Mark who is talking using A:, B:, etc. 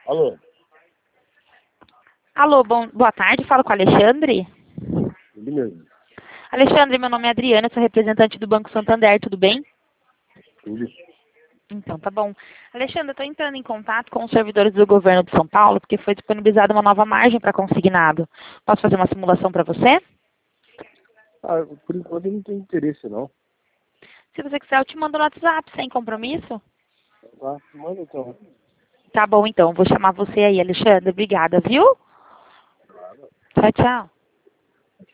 A: Alô?
B: Alô, boa tarde, falo com o Alexandre.
A: Ele mesmo.
B: Alexandre, meu nome é Adriana, sou representante do Banco Santander, tudo bem?
A: Tudo.
B: Então, tá bom. Alexandre, eu estou entrando em contato com os servidores do governo de São Paulo, porque foi disponibilizada uma nova margem para consignado. Posso fazer uma simulação para você?
A: Ah, por enquanto eu não tenho interesse, não.
B: Se você quiser, eu te mando no WhatsApp, sem compromisso.
A: Tá, manda então.
B: Tá bom, então. Vou chamar você aí, Alexandre. Obrigada, viu? Tchau, tchau.